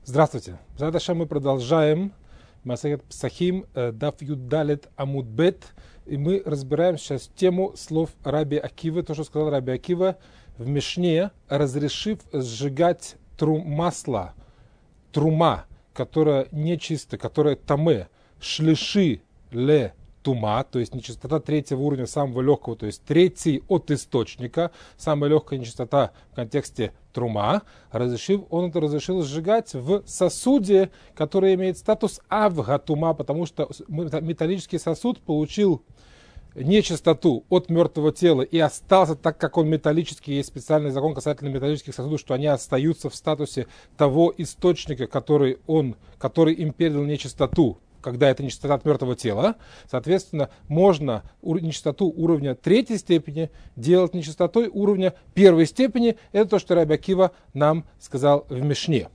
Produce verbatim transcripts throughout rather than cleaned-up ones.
Здравствуйте. Задаша мы продолжаем Масехет Псахим Даф Юддалет Амуд Бет. И мы разбираем сейчас тему слов Раби Акивы, то, что сказал Раби Акива в Мишне, разрешив сжигать тру, масло, трума, которая нечисто, которая таме, шлиши ле тума, то есть нечистота третьего уровня, самого легкого, то есть третий от источника, самая легкая нечистота в контексте трума, разрешив, он это разрешил сжигать в сосуде, который имеет статус авгатума, потому что металлический сосуд получил нечистоту от мертвого тела и остался, так как он металлический, есть специальный закон касательно металлических сосудов, что они остаются в статусе того источника, который, он, который им передал нечистоту, когда это нечистота от мертвого тела. Соответственно, можно нечистоту уровня третьей степени делать нечистотой уровня первой степени. Это то, что Раби Акива нам сказал в Мишне.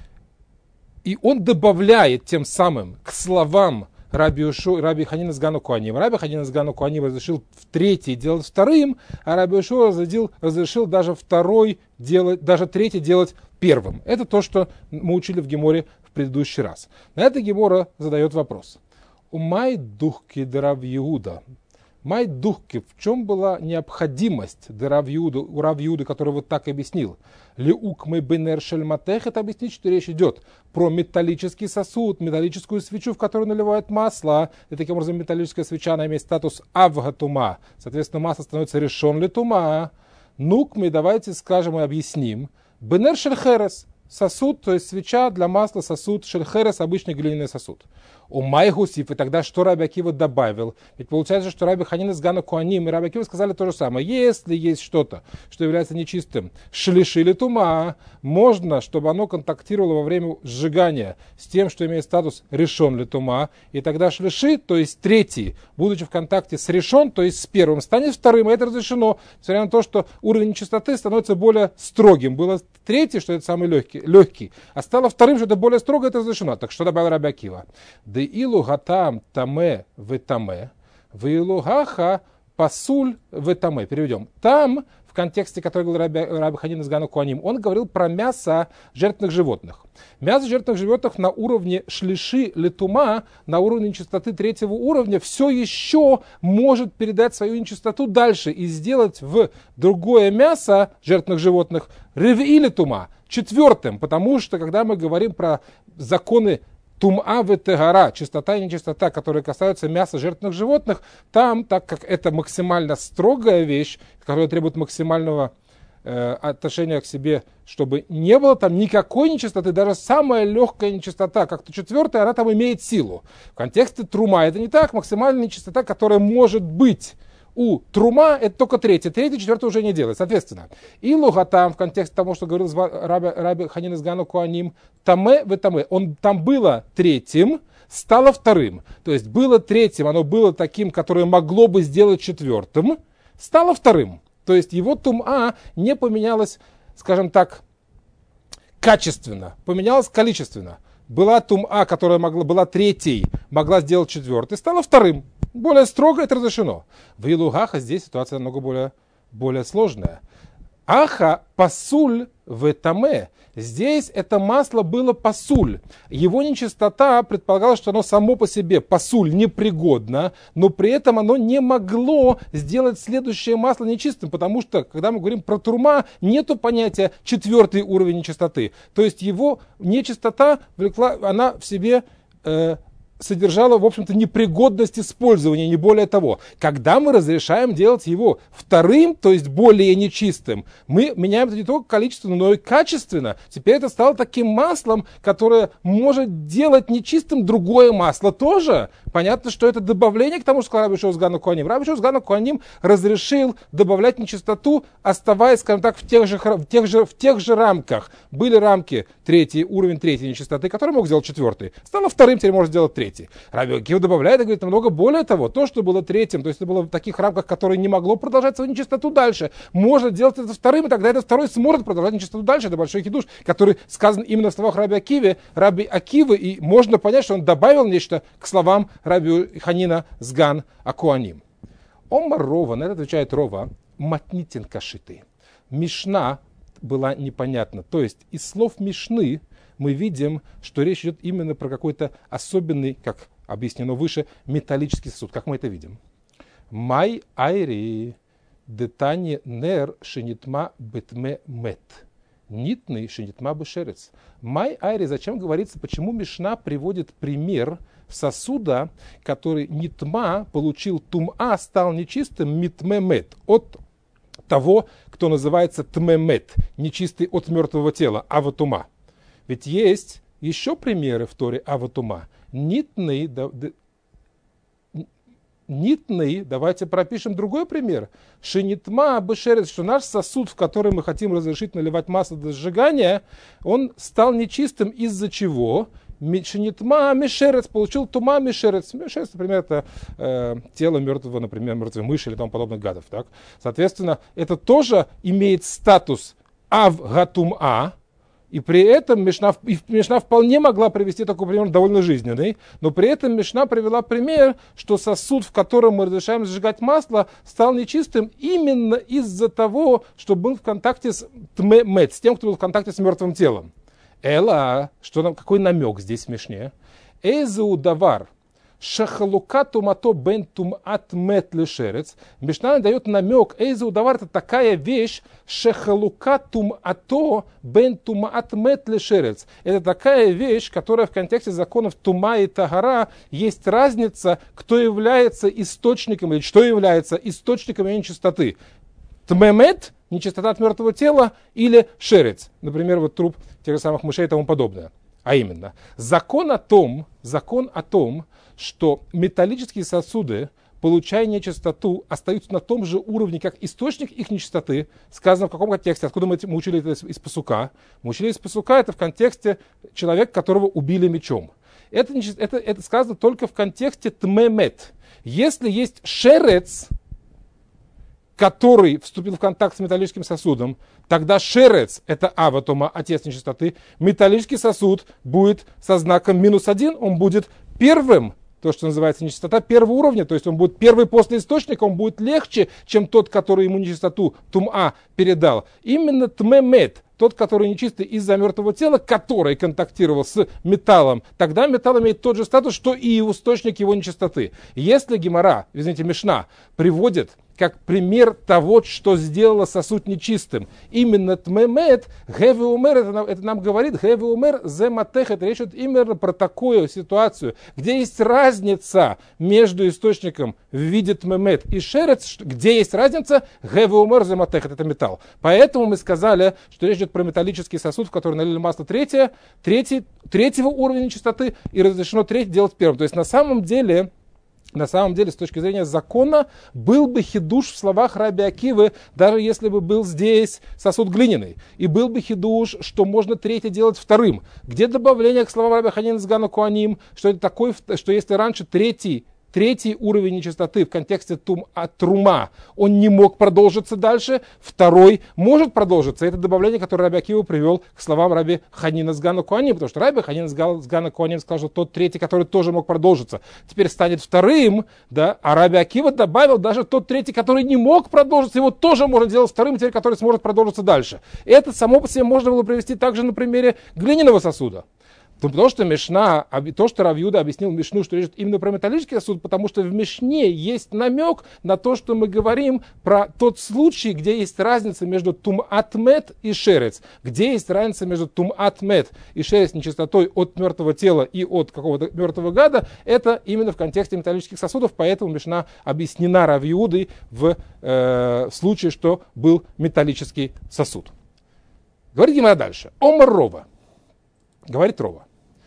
И он добавляет тем самым к словам Раби, Ушу, Раби Ханина Сгану Куаним. Раби Ханина Сгану Куаним разрешил в третий делать вторым, а Раби Ушу разрешил, разрешил даже второй делать, даже третий делать первым. Это то, что мы учили в Геморе в предыдущий раз. На это Гемора задает вопрос. Умай духки дерав Иуда. Май духки, в чем была необходимость дерав Иуда, у Рав Иуды, который вот так объяснил? Леук мы бенер шельматех, это объяснить, что речь идет про металлический сосуд, металлическую свечу, в которую наливают масло. И таким образом металлическая свеча, она имеет статус авгатума. Соответственно, масло становится решен ли тума. Ну-ка мы давайте скажем и объясним. Бенер шельхерес. Сосуд, то есть свеча для масла, сосуд, шельхерес, обычный глиняный сосуд. У Майгусиф, и тогда что Раби Акива добавил? Ведь получается, что Раби Ханина Сгану Куаним и Раби Акива сказали то же самое. Если есть что-то, что является нечистым, шлиши или тума, можно, чтобы оно контактировало во время сжигания с тем, что имеет статус решен ли тума, и тогда шлиши, то есть третий, будучи в контакте с решен, то есть с первым, станет вторым, и это разрешено, несмотря на то, что уровень нечистоты становится более строгим. Было третий, что это самый легкий, легкий, а стало вторым, что это более строго, это разрешено. Так что добавил Раби Акива? Да илу гатам таме в таме, в илу гаха пасуль в таме. Переведем. Там, в контексте, который говорил Раби, Раби Ханина Сгану Куаним, он говорил про мясо жертвенных животных. Мясо жертвенных животных на уровне шлиши летума, на уровне нечистоты третьего уровня, все еще может передать свою нечистоту дальше и сделать в другое мясо жертвенных животных реви летума, четвертым, потому что, когда мы говорим про законы тума в тегара, чистота и нечистота, которые касаются мяса жертвенных животных, там, так как это максимально строгая вещь, которая требует максимального э, отношения к себе, чтобы не было там никакой нечистоты, даже самая легкая нечистота, как-то четвертая, она там имеет силу. В контексте трума это не так, максимальная нечистота, которая может быть у трума, это только третья, третья, четвертая уже не делает. Соответственно, и лугатам, в контексте того, что говорил Раби, Раби Ханина Сгану Куаним, таме в таме, он там было третьим, стало вторым. То есть было третьим, оно было таким, которое могло бы сделать четвертым, стало вторым. То есть его тума не поменялось, скажем так, качественно, поменялось количественно. Была тума, которая могла, была третьей, могла сделать четвертый, стала вторым. Более строго это разрешено. В Илугаха здесь ситуация намного более, более сложная. Аха пасуль в таме. Здесь это масло было пасуль. Его нечистота предполагалось, что оно само по себе пасуль непригодно, но при этом оно не могло сделать следующее масло нечистым, потому что, когда мы говорим про трума, нету понятия четвертый уровень нечистоты. То есть его нечистота влекла, она в себе э, содержала, в общем-то, непригодность использования, не более того. Когда мы разрешаем делать его вторым, то есть более нечистым, мы меняем это не только количественно, но и качественно. Теперь это стало таким маслом, которое может делать нечистым другое масло тоже. Понятно, что это добавление к тому, что сказал Раби Йошуа Сгану Куаним. Раби Йошуа Сгану Куаним разрешил добавлять нечистоту, оставаясь, скажем так, в тех же, в тех же, в тех же рамках. Были рамки третий, уровень третьей нечистоты, который мог сделать четвертый. Стало вторым, теперь может сделать третий. Раби Акива добавляет и говорит намного более того. То, что было третьим, то есть это было в таких рамках, которые не могло продолжать свою нечистоту дальше. Можно делать это вторым, и тогда этот второй сможет продолжать нечистоту дальше. Это большой хидуш, который сказан именно в словах Раби Акивы, Раби Акивы, и можно понять, что он добавил нечто к словам Раби Ханина Сган Акуаним. Омар Рова, на это отвечает Рова, матнитин кашиты. Мишна была непонятна. То есть из слов Мишны мы видим, что речь идет именно про какой-то особенный, как объяснено выше, металлический сосуд. Как мы это видим? Май айри детани нер шинитма бетме мет. Нитный шинитма бешерец. Май айри, зачем говорится, почему Мишна приводит пример сосуда, который нитма получил тума, стал нечистым, митме мет, от того, кто называется тмемет, нечистый от мертвого тела, аватума. Ведь есть еще примеры в Торе аватума. Нитный, да, да, нитный, давайте пропишем другой пример. Шинитма бешерец, что наш сосуд, в который мы хотим разрешить наливать масло для сжигания, он стал нечистым из-за чего? Шинитма мешерец, получил тума мешерец. Мешерец, например, это э, тело мертвого, например, мертвой мыши или тому подобных гадов. Так? Соответственно, это тоже имеет статус авгатума, и при этом Мишна, и Мишна вполне могла привести такой пример довольно жизненный, но при этом Мишна привела пример, что сосуд, в котором мы разрешаем сжигать масло, стал нечистым именно из-за того, что был в контакте с тмемет, с тем, кто был в контакте с мертвым телом. Эла, что нам, какой намек здесь в Мишне? Эзу давар шахалука тумато бен тумат мет лешерец. Мишна дает намек. Эзу давар — это такая вещь. Шахалука тумато бен тумат мет лешерец. Это такая вещь, которая в контексте законов тума и тагара есть разница, кто является источником или что является источником ее нечистоты. Тмемет — нечистота от мертвого тела, или шерец, например, вот труп тех же самых мышей и тому подобное. А именно, закон о том, закон о том, что металлические сосуды, получая нечистоту, остаются на том же уровне, как источник их нечистоты. Сказано в каком контексте, откуда мы, мы учили это из пасука. Мы учили из пасука это в контексте человека, которого убили мечом. Это, это, это сказано только в контексте тмемет. Если есть шерец, который вступил в контакт с металлическим сосудом, тогда шерец — это аватома, отец нечистоты. Металлический сосуд будет со знаком минус один, он будет первым, то, что называется нечистота первого уровня, то есть он будет первый после источника, он будет легче, чем тот, который ему нечистоту тума передал. Именно тмемет, тот, который нечистый из-за мертвого тела, который контактировал с металлом, тогда металл имеет тот же статус, что и источник его нечистоты. Если Гемара, извините, Мишна, приводит как пример того, что сделало сосуд нечистым, именно тмемет, гэве умер, это, это нам говорит, гэве умер зе матех, это речь идет именно про такую ситуацию, где есть разница между источником в виде тмемет и шерец, где есть разница, гэве умер зе матех, это металл. Поэтому мы сказали, что речь идет про металлический сосуд, в который налили масло третье, третий, третьего уровня нечистоты, и разрешено третий делать первым. То есть на самом деле... На самом деле, с точки зрения закона, был бы хидуш в словах Раби Акивы, даже если бы был здесь сосуд глиняный. И был бы хидуш, что можно третий делать вторым. Где добавление к словам Раби Ханина Сгана Куаним, что это такой, что если раньше третий, третий уровень нечистоты в контексте тум, а, трума, он не мог продолжиться дальше, второй может продолжиться. Это добавление, которое Раби Акива привел к словам Раби Ханина Сгана Куаним, потому что Раби Ханина Сгана Куаним сказал, что тот третий, который тоже мог продолжиться, теперь станет вторым, да, а Раби Акива добавил даже тот третий, который не мог продолжиться, его тоже можно делать вторым, теперь который сможет продолжиться дальше. Это само по себе можно было привести также на примере глиняного сосуда. Потому что Мишна, то, что Рав Юда объяснил Мишну, что речь именно про металлический сосуд, потому что в Мишне есть намек на то, что мы говорим про тот случай, где есть разница между туматмет и шерец, где есть разница между туматмет и шерец нечистотой от мертвого тела и от какого-то мертвого гада, это именно в контексте металлических сосудов, поэтому Мишна объяснена Рав Юдой в э, случае, что был металлический сосуд. Говорит Гемара дальше. Омар Рова. Говорит Рова.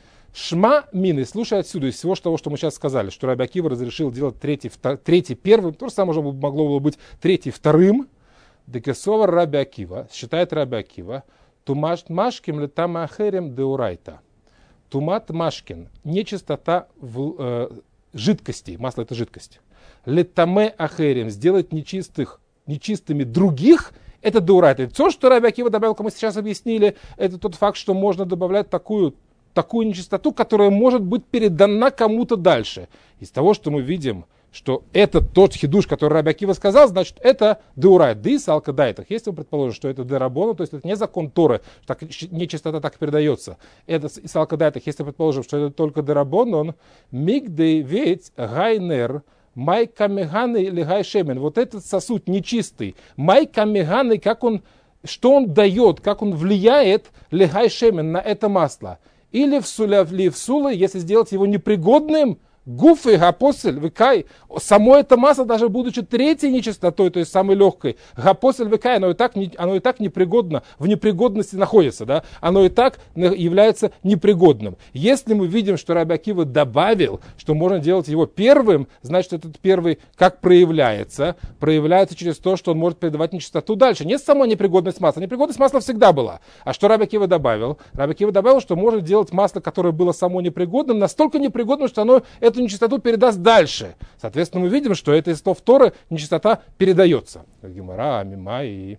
Шма мины, слушай отсюда из всего того, что мы сейчас сказали, что Раби Акива разрешил делать третий, втор, третий первым, то же самое могло было быть третий вторым. Декесовар Раби Акива, считает Раби Акива, тумат машким летам ахерем деурайта. Тумат машкин, нечистота в э, жидкости, масло это жидкость. Летаме ахерем, сделать нечистых, нечистыми других, это деурайта. Все, что Раби Акива добавил, как мы сейчас объяснили, это тот факт, что можно добавлять такую такую нечистоту, которая может быть передана кому-то дальше. Из того, что мы видим что это тот хидуш, который Раби Акива сказал, значит, это деурайт, дис алкадайтах. Если мы предположим, что это дерабона, то есть это не закон Торы, так, нечистота так передается, это из алкадайтах. Если предположим, что это только дерабон, он мигдей ведь гайнер май камеганы или гайшемен. Вот этот сосуд нечистый, май камеганы, как он, что он дает, как он влияет легай шемен на это масло. Или в суля в сулы, если сделать его непригодным, гуфы, гапосель, выкай, само это масло, даже будучи третьей нечистотой, то есть самой легкой, гапосель, выкай, оно и так, не, оно и так непригодно, в непригодности находится, да? Оно и так является непригодным. Если мы видим, что Раби Акива добавил, что можно делать его первым, значит, этот первый как проявляется? Проявляется через то, что он может передавать нечистоту дальше. Не сама непригодность масла, непригодность масла всегда была. А что Раби Акива добавил? Раби Акива добавил, что можно делать масло, которое было само непригодным, настолько непригодным, что оно эту нечистоту передаст дальше. Соответственно, мы видим, что это из слов Торы нечистота передается. Гемара, мима и...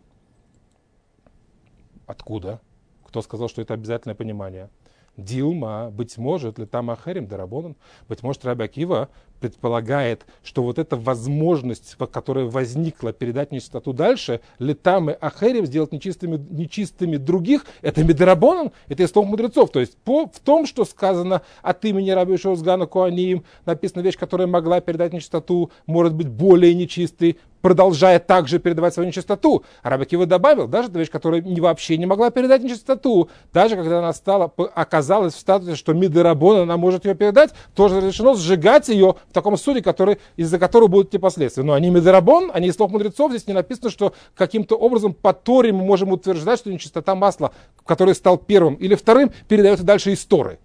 Откуда? Кто сказал, что это обязательное понимание? Дилма, быть может, летам ахерим дарабонан, быть может, Раби Акива предполагает, что вот эта возможность, которая возникла передать нечистоту дальше, летам и ахерим, сделать нечистыми, нечистыми других, это мидарабонан, это из слов мудрецов. То есть по, в том, что сказано от имени Раби Йошуа Сгана Коаним, написана вещь, которая могла передать нечистоту, может быть более нечистой, продолжая также передавать свою нечистоту. А Раби Акива добавил, даже эта вещь, которая не, вообще не могла передать нечистоту, даже когда она стала, оказалась в статусе, что мидарабон, она может ее передать, тоже разрешено сжигать ее в таком суде, который, из-за которого будут те последствия. Но они мидарабон, они из слов мудрецов, здесь не написано, что каким-то образом по Торе мы можем утверждать, что нечистота масла, который стал первым или вторым, передается дальше из Торы.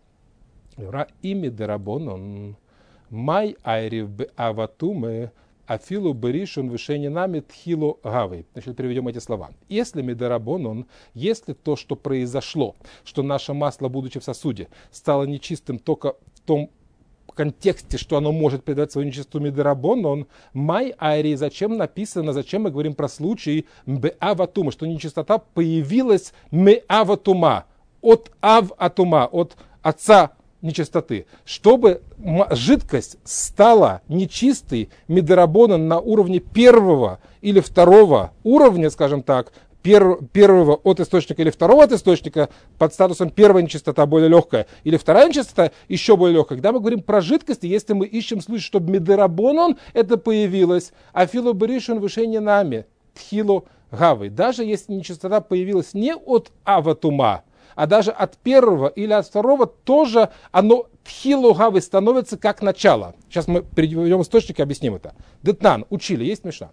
И мидарабон, он май айрив бе аватуме, афилу беришун вышенинами тхилу гавы. Значит, переведем эти слова. Если мидарабонон, если то, что произошло, что наше масло, будучи в сосуде, стало нечистым только в том контексте, что оно может передать свою нечистоту мидарабонон, май айри, зачем написано, зачем мы говорим про случай мбеаватума, что нечистота появилась меаватума, от ав-атума, от отца нечистоты, чтобы жидкость стала нечистой мидарабонан на уровне первого или второго уровня, скажем так, пер, первого от источника или второго от источника, под статусом первая нечистота более легкая, или вторая нечистота еще более легкая. Когда мы говорим про жидкости, если мы ищем случай, чтобы мидарабонан это появилось, а филоберишун вышение нами, тхилу гавы, даже если нечистота появилась не от аватума, а даже от первого или от второго тоже оно тхилу гавы становится как начало. Сейчас мы перейдем источник и объясним это. Детнан, учили, есть мишна.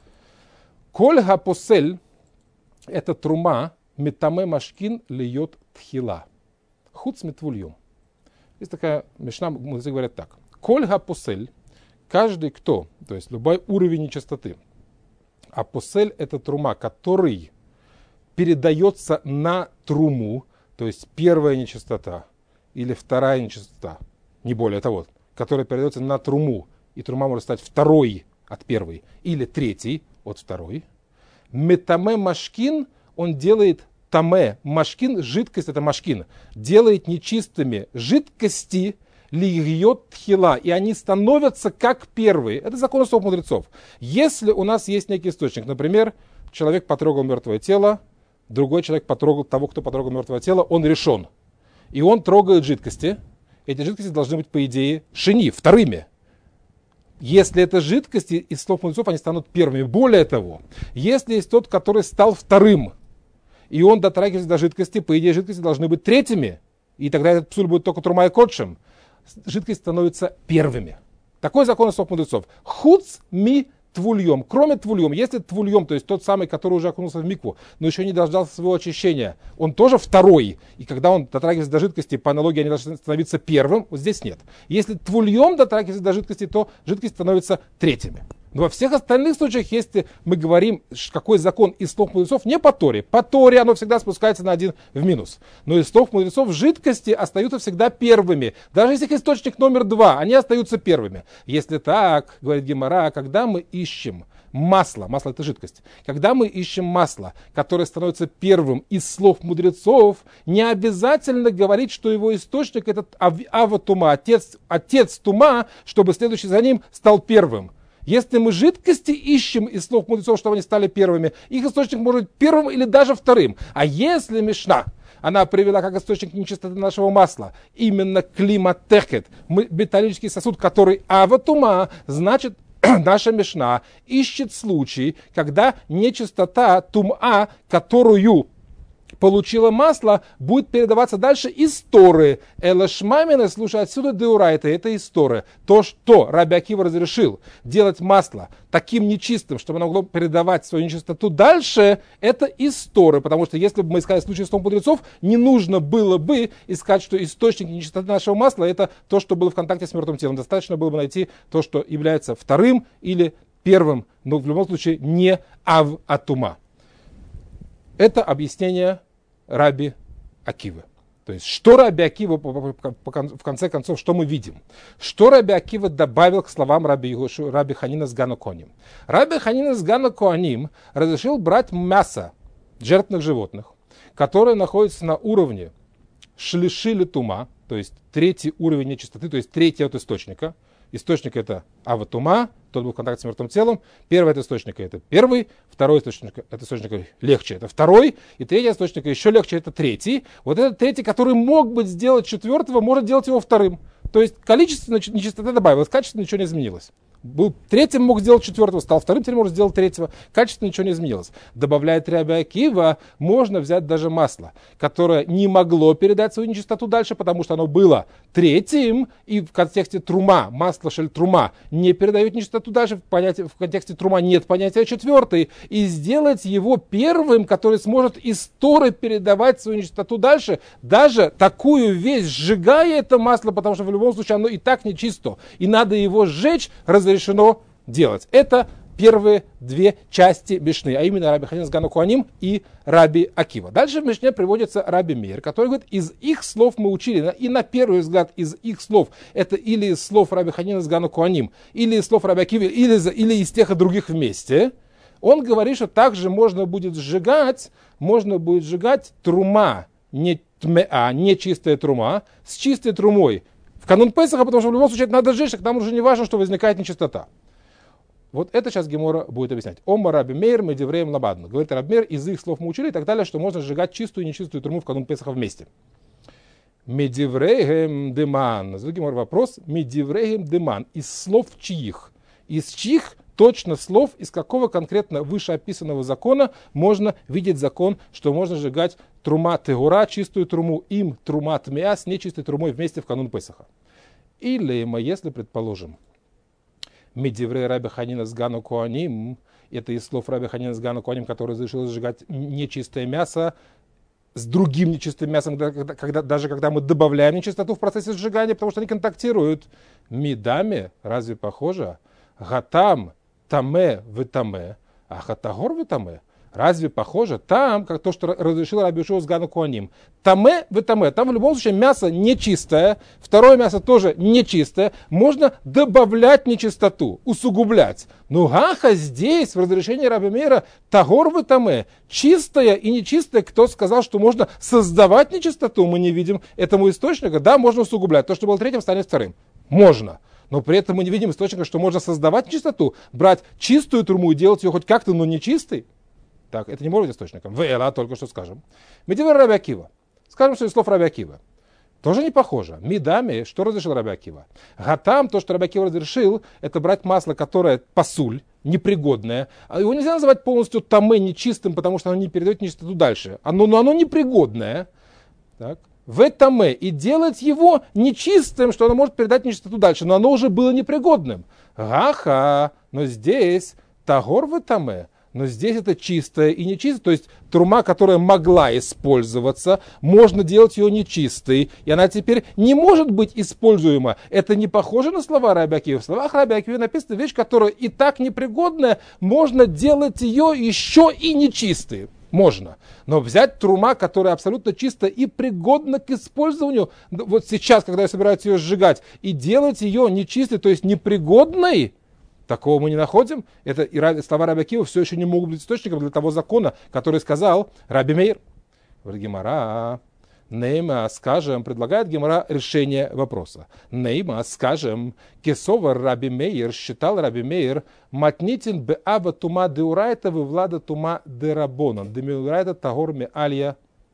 Коль гапосель, это трума, метаме машкин льет тхила. Хуц метвульем. Есть такая мишна, мудрецы говорят так. Коль гапосель, каждый кто, то есть любой уровень нечистоты. А посель это трума, который передается на труму, то есть первая нечистота или вторая нечистота, не более того, которая передается на труму, и трума может стать второй от первой, или третий от второй. Метаме машкин, он делает таме, машкин, жидкость, это машкин, делает нечистыми жидкости, льет тхила, и они становятся как первые. Это закон слов мудрецов. Если у нас есть некий источник, например, человек потрогал мертвое тело, другой человек потрогал того, кто потрогал мертвое тело, он решен. И он трогает жидкости. Эти жидкости должны быть, по идее, шини, вторыми. Если это жидкости, из слов мудрецов они станут первыми. Более того, если есть тот, который стал вторым, и он дотрагивается до жидкости, по идее, жидкости должны быть третьими. И тогда этот псуль будет только трума и кодшем. Жидкости становятся первыми. Такой закон из слов мудрецов. Хуц ми твульем, кроме твульем, если твульем, то есть тот самый, который уже окунулся в микву, но еще не дождался своего очищения, он тоже второй, и когда он дотрагивается до жидкости, по аналогии они должны становиться первым, вот здесь нет. Если твульем дотрагивается до жидкости, то жидкость становится третьими. Но во всех остальных случаях, если мы говорим, какой закон из слов мудрецов, не по Торе. По Торе оно всегда спускается на один в минус. Но из слов мудрецов жидкости остаются всегда первыми. Даже если их источник номер два, они остаются первыми. Если так, говорит Гемара, когда мы ищем масло, масло это жидкость, когда мы ищем масло, которое становится первым из слов мудрецов, не обязательно говорить, что его источник это Ава Тума, отец, отец Тума, чтобы следующий за ним стал первым. Если мы жидкости ищем из слов мудрецов, чтобы они стали первыми, их источник может быть первым или даже вторым. А если Мишна, она привела как источник нечистоты нашего масла именно климатехет, металлический сосуд, который аватума, значит, наша Мишна ищет случай, когда нечистота тума, которую получила масло, будет передаваться дальше из Торы. Элашмамина, слушай, отсюда деурайта, это из Торы. То, что Раби Акива разрешил делать масло таким нечистым, чтобы оно могло передавать свою нечистоту дальше, это из Торы. Потому что если бы мы искали случай с том мудрецов, не нужно было бы искать, что источник нечистоты нашего масла это то, что было в контакте с мертвым телом. Достаточно было бы найти то, что является вторым или первым, но в любом случае не ав атума. Это объяснение Раби Акивы. То есть, что Раби Акива, в конце концов, что мы видим? Что Раби Акива добавил к словам Раби, Раби Ханина с Гану Коаним? Раби Ханина с Гану Коаним разрешил брать мясо жертвных животных, которое находится на уровне шлиши литума, то есть третий уровень нечистоты, то есть третий от источника. Источник это аватума, тот был в контакте с мертвым телом. Первый от источника это первый, второй источник от источника легче это второй, и третий источник еще легче это третий. Вот этот третий, который мог быть сделать четвертого, может делать его вторым. То есть количественно нечистота добавилось, качественно ничего не изменилось. Был третьим, мог сделать четвертого, стал вторым, теперь может сделать третьего. Качественно ничего не изменилось. Добавляет Раби Акива, можно взять даже масло, которое не могло передать свою нечистоту дальше, потому что оно было третьим, и в контексте трума, масло шель трума, не передает нечистоту дальше, в, понятии, в контексте трума нет понятия четвертый, и сделать его первым, который сможет из Торы передавать свою нечистоту дальше, даже такую вещь, сжигая это масло, потому что в любом случае оно и так нечисто, и надо его сжечь, разрешено делать. Это первые две части Мишны, а именно Раби Ханина с Гану Коаним и Раби Акива. Дальше в Мишне приводится Раби Меир, который говорит, из их слов мы учили, и на первый взгляд из их слов, это или из слов Раби Ханина с Гану Коаним, или из слов Раби Акива, или, или из тех и других вместе. Он говорит, что также можно будет сжигать, можно будет сжигать трума, не тмеа, не чистая трума, с чистой трумой. В канун Песаха, потому что в любом случае надо сжечь, к нам уже не важно, что возникает нечистота. Вот это сейчас Гемора будет объяснять. Ома Раби Меир медивреем лабадну. Говорит Раби Меир, из их слов мы учили и так далее, что можно сжигать чистую и нечистую труму в канун Песаха вместе. Медивреем деман. Задаю Гемор вопрос. Медивреем деман. Из слов чьих? Из чьих точно слов, из какого конкретно вышеописанного закона можно видеть закон, что можно сжигать трума тегура, чистую труму, им трума тмеа с нечистой трумой вместе в канун Песаха. Или мы, если предположим, медиврей Раби Ханина с Гану Коаним, это из слов Раби Ханина с Гану Коаним, который разрешил сжигать нечистое мясо с другим нечистым мясом, когда, когда, даже когда мы добавляем нечистоту в процессе сжигания, потому что они контактируют. Мидами, разве похоже? Гатам, таме, витаме, а хатагор витаме. Разве похоже? Там, как то, что разрешил Раби Йошуа с Гану Коаним. Таме, витаме. Там в любом случае мясо нечистое, второе мясо тоже нечистое. Можно добавлять нечистоту, усугублять. Но гаха здесь, в разрешении Раби Меира, тагор витаме. Чистое и нечистое. Кто сказал, что можно создавать нечистоту? Мы не видим этому источника. Да, можно усугублять. То, что было третьим, станет вторым. Можно. Но при этом мы не видим источника, что можно создавать нечистоту, брать чистую труму и делать ее хоть как-то, но не чистой. Так, это не может быть источником. Вэла, только что скажем. Медивер Раби Акива. Скажем, что из слов Раби Акива. Тоже не похоже. Мидами, что разрешил Раби Акива? Гатам, то, что Раби Акива разрешил, это брать масло, которое пасуль, непригодное. Его нельзя называть полностью тамэ, нечистым, потому что оно не передает нечистоту дальше. Оно, но оно непригодное. Так. В тамэ. И делать его нечистым, что оно может передать нечистоту дальше. Но оно уже было непригодным. Гаха. Но здесь тагор в тамэ. Но здесь это чистое и нечистое, то есть трума, которая могла использоваться, можно делать ее нечистой, и она теперь не может быть используема. Это не похоже на слова Раби Акивы. В словах Раби Акивы написана вещь, которая и так непригодная, можно делать ее еще и нечистой. Можно. Но взять трума, которая абсолютно чистая и пригодна к использованию, вот сейчас, когда я собираюсь ее сжигать, и делать ее нечистой, то есть непригодной, Такого мы не находим. Это и раби, слова Раби Акивы все еще не могут быть источником для того закона, который сказал Раби Меир. Гемара. Нейма, скажем, предлагает Гемара решение вопроса. Нейма, скажем, кесовар Раби Меир, считал Раби Меир, матнитин бе аба тума деурайта вы влада тума дерабонан. Демиурайта тагор ме алия.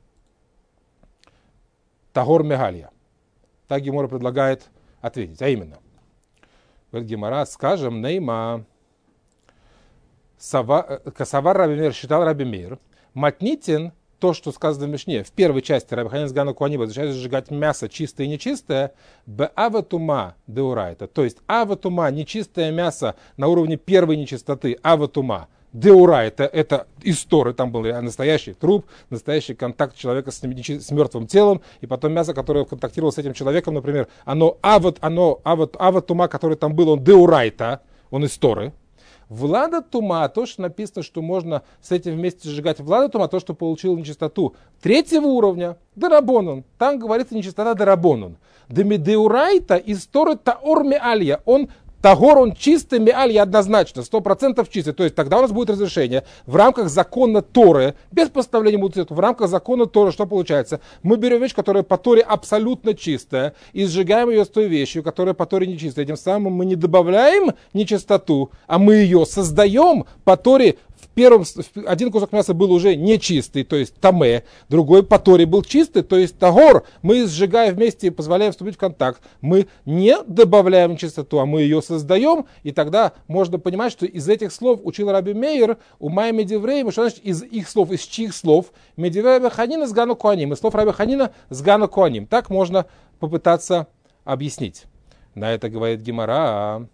Тагор ме алия. Так Гемара предлагает ответить. А именно. Говорит Гемара, скажем, Нейма, косовар Раби Меир, считал Раби Меир, матнитин, то, что сказано в Мишне, в первой части Раби Ханина Сгана Куаним разрешает сжигать мясо чистое и нечистое, б аватума деурайта, то есть аватума, нечистое мясо на уровне первой нечистоты, аватума, деурайта, это из Торы, там был настоящий труп, настоящий контакт человека с, с мертвым телом, и потом мясо, которое контактировало с этим человеком, например, оно ават, оно ават, аватума, который там был, он деурайта, он из Торы. Влада тума, то, что написано, что можно с этим вместе сжигать влада тума, то, что получил нечистоту третьего уровня, дарабонон. Там говорится нечистота дарабонон. Демидеурайта из Торы таор меалья. Он тагор, он чистый меалья однозначно, сто процентов чистый. То есть тогда у нас будет разрешение в рамках закона Торы, без поставления мудрецов, в рамках закона Торы, что получается? Мы берем вещь, которая по Торе абсолютно чистая, и сжигаем ее с той вещью, которая по Торе нечистая. Тем самым мы не добавляем нечистоту, а мы ее создаем по Торе. В первом, один кусок мяса был уже нечистый, то есть таме, другой по Торе был чистый, то есть тагор. Мы сжигаем вместе и позволяем вступить в контакт. Мы не добавляем нечистоту, а мы ее создаем, и тогда можно понимать, что из этих слов учил Раби Меир, у Май Медиврей, что значит из их слов, из чьих слов? Медиврей Раби Ханина с Гану Куаним, из слов Раби Ханина с Гану Куаним. Так можно попытаться объяснить. На это говорит Гемара.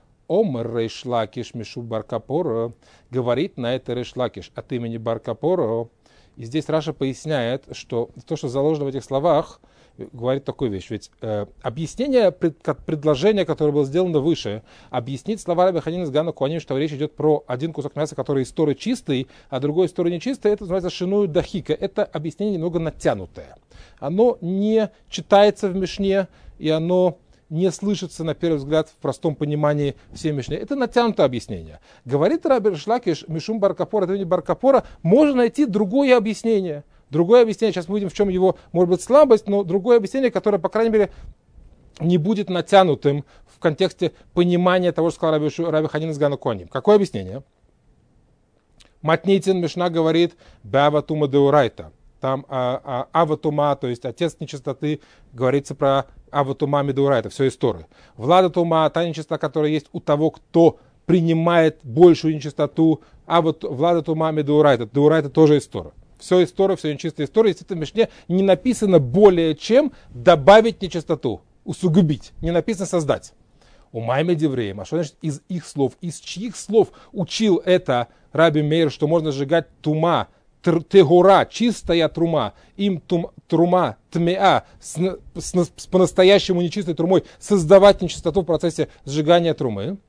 Омер Рейш Лакиш Мишу Баркапоро, говорит на это Рейш Лакиш от имени Баркапоро. И здесь Раша поясняет, что то, что заложено в этих словах, говорит такую вещь. Ведь э, объяснение пред, предложения, которое было сделано выше, объяснить слова Раби Ханина с Гану Куаним, что речь идет про один кусок мяса, который из Торы чистый, а другой из Торы нечистый, это называется шиную дахика. Это объяснение немного натянутое. Оно не читается в Мишне, и оно не слышится, на первый взгляд, в простом понимании всей Мишны. Это натянутое объяснение. Говорит Раби Рейш Лакиш, Мишум Баркапора, это не Баркапора, можно найти другое объяснение. Другое объяснение, сейчас мы увидим, в чем его, может быть, слабость, но другое объяснение, которое, по крайней мере, не будет натянутым в контексте понимания того, что сказал Раби, Раби Ханина с Гану Куаним. Какое объяснение? Матнитин Мишна говорит «Баватума деурайта». Там а, а, аватума, то есть отец нечистоты, говорится про аватума медурайта, все из Торы. Влада тума, та нечистота, которая есть у того, кто принимает большую нечистоту, а вот влада тума медурайта, деурайта тоже из Торы. Все из Торы, все нечисто из Торы. Если в Мишне не написано более чем добавить нечистоту, усугубить, не написано создать. У Маймы Девреем, а что значит из их слов, из чьих слов учил это Раби Меир, что можно сжигать тума, тегура, чистая трума, им тум, трума, тмеа, с, с, с по-настоящему нечистой трумой, создавать нечистоту в процессе сжигания трумы.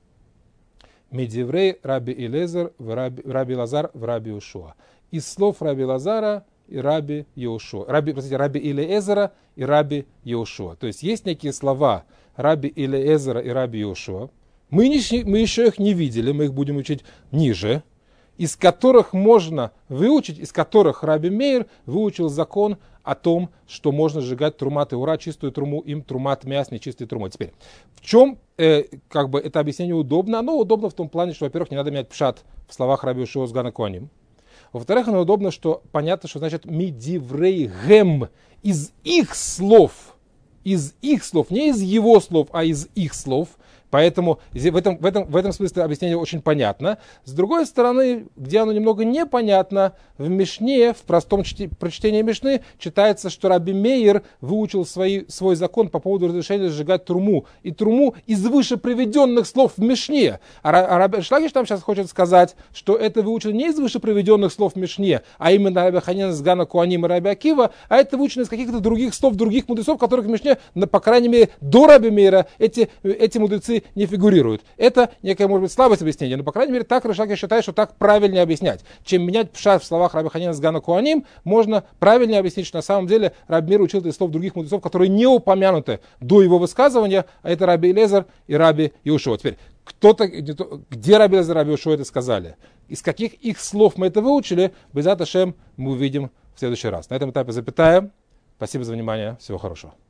Медиврей Раби Илезер, в Раби, Раби Лазар, в Раби Иошуа. Из слов Раби Лазара и Раби Иошуа. Раби, простите, Раби Илезера и Раби Иошуа. То есть есть некие слова Раби Илезера и Раби Иошуа. Мы, не, мы еще их не видели, мы их будем учить ниже, из которых можно выучить, из которых Раби Меир выучил закон о том, что можно сжигать трумат и ура, чистую труму, им трумат мяс, нечистой трумой. Теперь, в чем э, как бы это объяснение удобно? Оно удобно в том плане, что, во-первых, не надо менять пшат в словах Раби Иошуа с Гану Куаним. Во-вторых, оно удобно, что понятно, что значит мидиврей гэм, из их слов, из их слов, не из его слов, а из их слов. Поэтому в этом, в, этом, в этом смысле объяснение очень понятно. С другой стороны, где оно немного непонятно, в Мишне, в простом чти, прочтении Мишны, читается, что Раби Меир выучил свои, свой закон по поводу разрешения сжигать труму. И труму из выше приведенных слов в Мишне. А, а Раби Шлакиш там сейчас хочет сказать, что это выучил не из выше приведенных слов в Мишне, а именно Раби Ханина с Гану Куаним и Раби Акива, а это выучено из каких-то других слов, других мудрецов, которых в Мишне, по крайней мере, до Раби Меира эти, эти мудрецы не фигурируют. Это некая, может быть, слабость объяснения, но, по крайней мере, так Рейш Лакиш считает, что так правильнее объяснять. Чем менять пшат в словах Раби Ханина с Гану Куаним, можно правильнее объяснить, что на самом деле Раби Меир учил из слов других мудрецов, которые не упомянуты до его высказывания, а это Раби Илезер и Раби Иошуа. Теперь, кто-то, где Раби Элиэзер и Раби Йошуа это сказали. Из каких их слов мы это выучили, Бе'эзрат Ашем мы увидим в следующий раз. На этом этапе запятаем. Спасибо за внимание. Всего хорошего.